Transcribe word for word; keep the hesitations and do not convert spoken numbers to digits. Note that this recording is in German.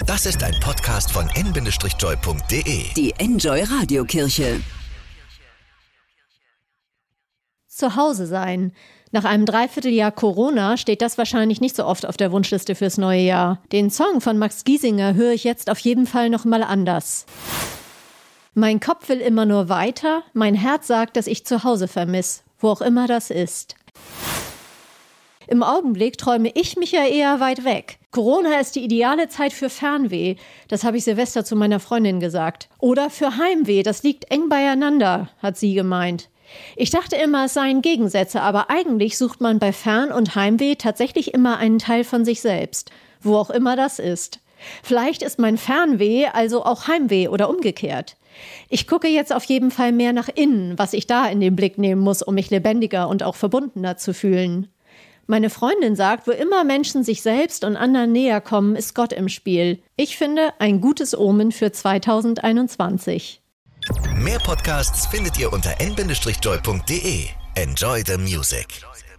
Das ist ein Podcast von n Bindestrich joy punkt de. Die Enjoy Radiokirche. Zu Hause sein. Nach einem Dreivierteljahr Corona steht das wahrscheinlich nicht so oft auf der Wunschliste fürs neue Jahr. Den Song von Max Giesinger höre ich jetzt auf jeden Fall noch mal anders. Mein Kopf will immer nur weiter, mein Herz sagt, dass ich zu Hause vermisse, wo auch immer das ist. Im Augenblick träume ich mich ja eher weit weg. Corona ist die ideale Zeit für Fernweh. Das habe ich Silvester zu meiner Freundin gesagt. Oder für Heimweh, das liegt eng beieinander, hat sie gemeint. Ich dachte immer, es seien Gegensätze, aber eigentlich sucht man bei Fern- und Heimweh tatsächlich immer einen Teil von sich selbst, wo auch immer das ist. Vielleicht ist mein Fernweh also auch Heimweh oder umgekehrt. Ich gucke jetzt auf jeden Fall mehr nach innen, was ich da in den Blick nehmen muss, um mich lebendiger und auch verbundener zu fühlen. Meine Freundin sagt, wo immer Menschen sich selbst und anderen näher kommen, ist Gott im Spiel. Ich finde, ein gutes Omen für zwanzig einundzwanzig. Mehr Podcasts findet ihr unter n Bindestrich joy punkt de. Enjoy the music.